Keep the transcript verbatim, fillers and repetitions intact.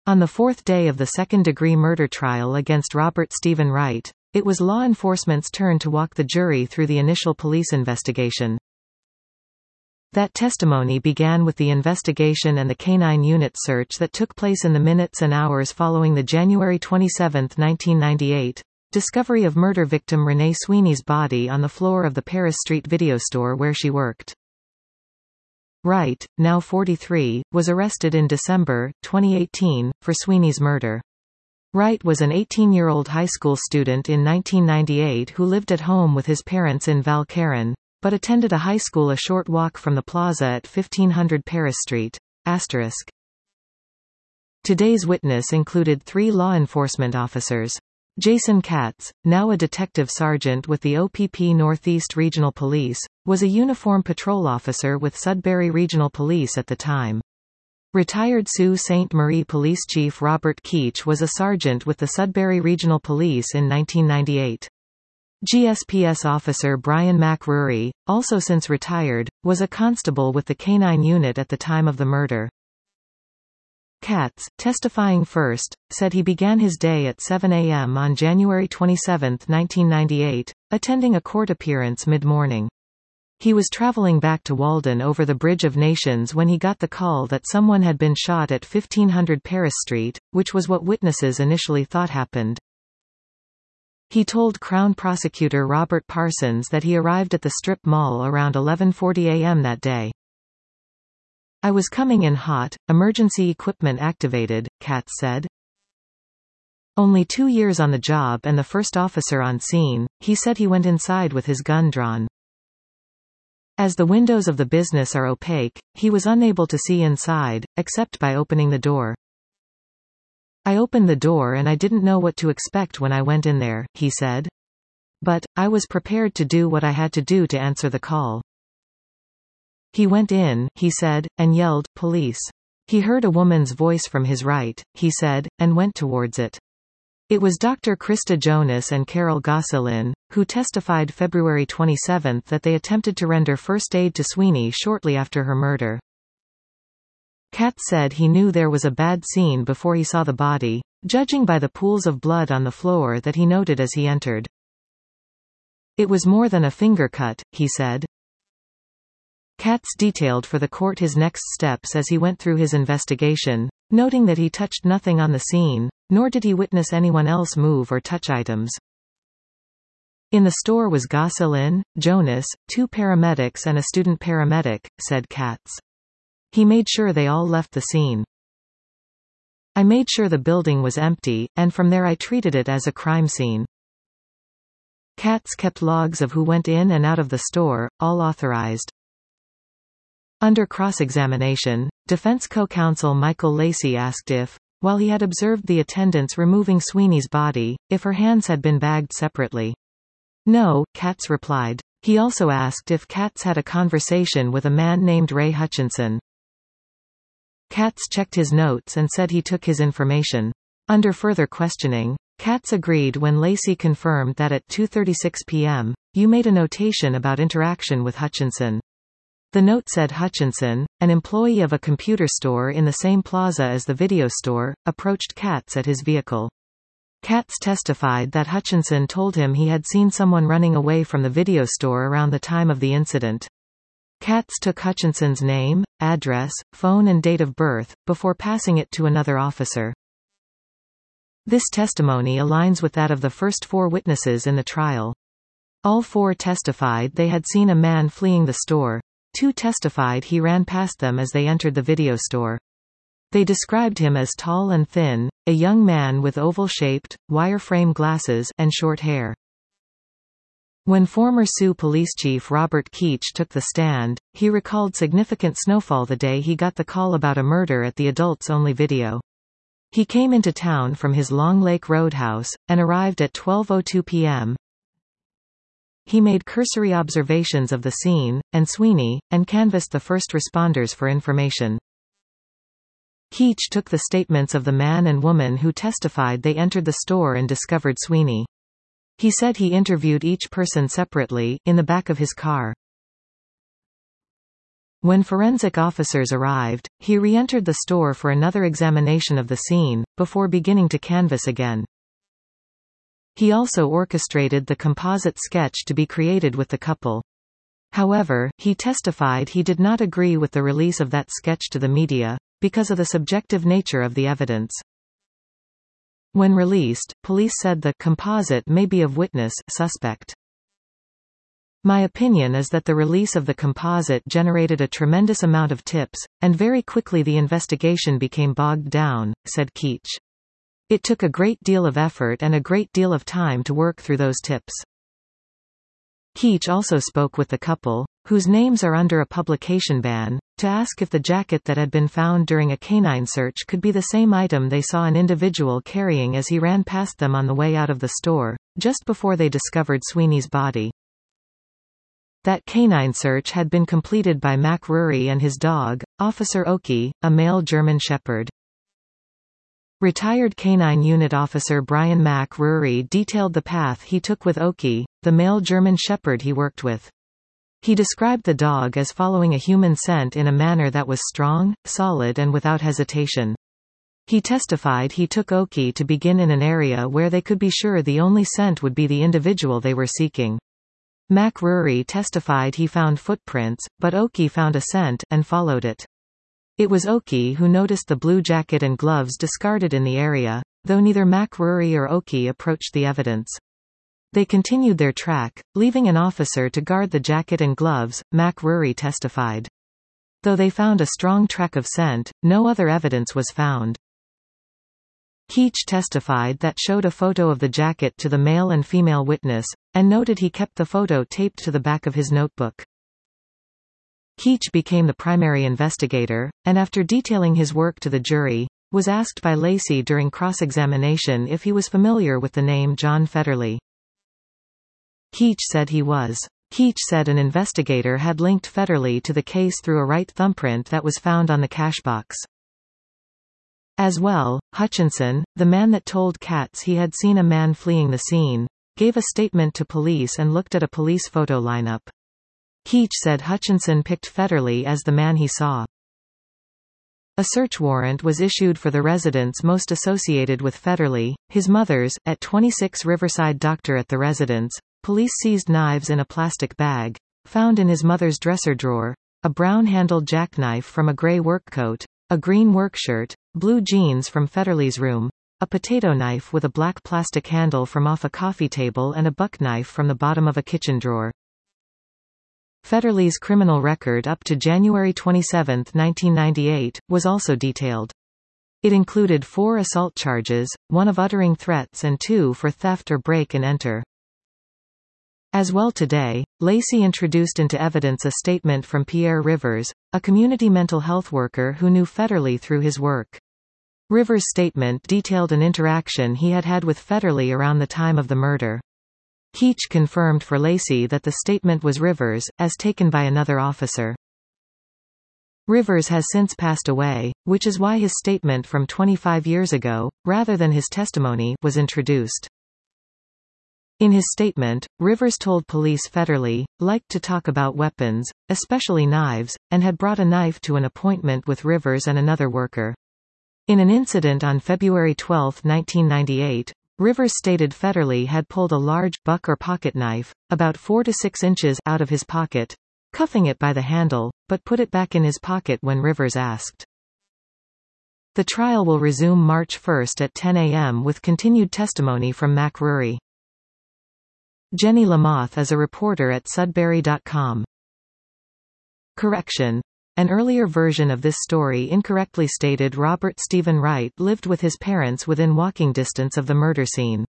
On the fourth day of the second-degree murder trial against Robert Stephen Wright, it was law enforcement's turn to walk the jury through the initial police investigation. That testimony began with the investigation and the canine unit search that took place in the minutes and hours following the January twenty-seventh, nineteen ninety-eight, discovery of murder victim Renee Sweeney's body on the floor of the Paris Street video store where she worked. Wright, now forty-three, was arrested in December twenty eighteen, for Sweeney's murder. Wright was an eighteen-year-old high school student in nineteen ninety-eight who lived at home with his parents in Val Caron, but attended a high school a short walk from the plaza at fifteen hundred Paris Street. Asterisk. Today's witness included three law enforcement officers. Jason Katz, now a detective sergeant with the O P P Northeast Regional Police, was a uniform patrol officer with Sudbury Regional Police at the time. Retired Sault Ste. Marie Police Chief Robert Keach was a sergeant with the Sudbury Regional Police in nineteen ninety-eight. G S P S officer Brian McRury, also since retired, was a constable with the canine unit at the time of the murder. Katz, testifying first, said he began his day at seven a m on January twenty-seventh, nineteen ninety-eight, attending a court appearance mid-morning. He was traveling back to Walden over the Bridge of Nations when he got the call that someone had been shot at fifteen hundred Paris Street, which was what witnesses initially thought happened. He told Crown Prosecutor Robert Parsons that he arrived at the strip mall around eleven forty a m that day. "I was coming in hot, emergency equipment activated," Katz said. Only two years on the job and the first officer on scene, he said he went inside with his gun drawn. As the windows of the business are opaque, he was unable to see inside, except by opening the door. "I opened the door and I didn't know what to expect when I went in there," he said. "But, I was prepared to do what I had to do to answer the call." He went in, he said, and yelled, "Police." He heard a woman's voice from his right, he said, and went towards it. It was Doctor Krista Jonas and Carol Gosselin, who testified February twenty-seventh that they attempted to render first aid to Sweeney shortly after her murder. Katz said he knew there was a bad scene before he saw the body, judging by the pools of blood on the floor that he noted as he entered. "It was more than a finger cut," he said. Katz detailed for the court his next steps as he went through his investigation, noting that he touched nothing on the scene, nor did he witness anyone else move or touch items. "In the store was Gosselin, Jonas, two paramedics and a student paramedic," said Katz. "He made sure they all left the scene. I made sure the building was empty, and from there I treated it as a crime scene." Katz kept logs of who went in and out of the store, all authorized. Under cross-examination, defense co-counsel Michael Lacey asked if, while he had observed the attendants removing Sweeney's body, if her hands had been bagged separately. "No," Katz replied. He also asked if Katz had a conversation with a man named Ray Hutchinson. Katz checked his notes and said he took his information. Under further questioning, Katz agreed when Lacey confirmed that at two thirty-six p m, "You made a notation about interaction with Hutchinson." The note said Hutchinson, an employee of a computer store in the same plaza as the video store, approached Katz at his vehicle. Katz testified that Hutchinson told him he had seen someone running away from the video store around the time of the incident. Katz took Hutchinson's name, address, phone and date of birth, before passing it to another officer. This testimony aligns with that of the first four witnesses in the trial. All four testified they had seen a man fleeing the store. Two testified he ran past them as they entered the video store. They described him as tall and thin, a young man with oval-shaped, wireframe glasses, and short hair. When former Sioux Police Chief Robert Keach took the stand, he recalled significant snowfall the day he got the call about a murder at the adults-only video. He came into town from his Long Lake Roadhouse, and arrived at twelve oh two p m He made cursory observations of the scene, and Sweeney, and canvassed the first responders for information. Keach took the statements of the man and woman who testified they entered the store and discovered Sweeney. He said he interviewed each person separately, in the back of his car. When forensic officers arrived, he re-entered the store for another examination of the scene, before beginning to canvass again. He also orchestrated the composite sketch to be created with the couple. However, he testified he did not agree with the release of that sketch to the media, because of the subjective nature of the evidence. When released, police said the composite may be of witness suspect. My opinion is that the release of the composite generated a tremendous amount of tips, and very quickly the investigation became bogged down, said Keech. It took a great deal of effort and a great deal of time to work through those tips. Keech also spoke with the couple, whose names are under a publication ban, to ask if the jacket that had been found during a canine search could be the same item they saw an individual carrying as he ran past them on the way out of the store, just before they discovered Sweeney's body. That canine search had been completed by Mac Rury and his dog, Officer Oki, a male German Shepherd. Retired Canine Unit Officer Brian Mac Rury detailed the path he took with Oki, the male German Shepherd he worked with. He described the dog as following a human scent in a manner that was strong, solid and without hesitation. He testified he took Oki to begin in an area where they could be sure the only scent would be the individual they were seeking. Mac Rury testified he found footprints, but Oki found a scent, and followed it. It was Oki who noticed the blue jacket and gloves discarded in the area, though neither Mac Rury or Oki approached the evidence. They continued their track, leaving an officer to guard the jacket and gloves, Mac Rury testified. Though they found a strong track of scent, no other evidence was found. Keech testified that showed a photo of the jacket to the male and female witness, and noted he kept the photo taped to the back of his notebook. Keech became the primary investigator, and after detailing his work to the jury, was asked by Lacey during cross-examination if he was familiar with the name John Federley. Keech said he was. Keech said an investigator had linked Federley to the case through a right thumbprint that was found on the cash box. As well, Hutchinson, the man that told Katz he had seen a man fleeing the scene, gave a statement to police and looked at a police photo lineup. Keech said Hutchinson picked Federley as the man he saw. A search warrant was issued for the residence most associated with Federley, his mother's, at twenty-six Riverside. Doctor at the residence, police seized knives in a plastic bag, found in his mother's dresser drawer, a brown-handled jackknife from a gray work coat, a green work shirt, blue jeans from Federley's room, a potato knife with a black plastic handle from off a coffee table and a buck knife from the bottom of a kitchen drawer. Federley's criminal record up to January twenty-seventh, nineteen ninety-eight, was also detailed. It included four assault charges, one of uttering threats and two for theft or break and enter. As well today, Lacey introduced into evidence a statement from Pierre Rivers, a community mental health worker who knew Federley through his work. Rivers' statement detailed an interaction he had had with Federley around the time of the murder. Keech confirmed for Lacey that the statement was Rivers', as taken by another officer. Rivers has since passed away, which is why his statement from twenty-five years ago, rather than his testimony, was introduced. In his statement, Rivers told police Federley liked to talk about weapons, especially knives, and had brought a knife to an appointment with Rivers and another worker. In an incident on February twelfth, nineteen ninety-eight, Rivers stated Federley had pulled a large, buck or pocket knife, about four to six inches, out of his pocket, cuffing it by the handle, but put it back in his pocket when Rivers asked. The trial will resume March first at ten a m with continued testimony from Mac Rury. Jenny Lamoth is a reporter at Sudbury dot com. Correction. An earlier version of this story incorrectly stated Robert Stephen Wright lived with his parents within walking distance of the murder scene.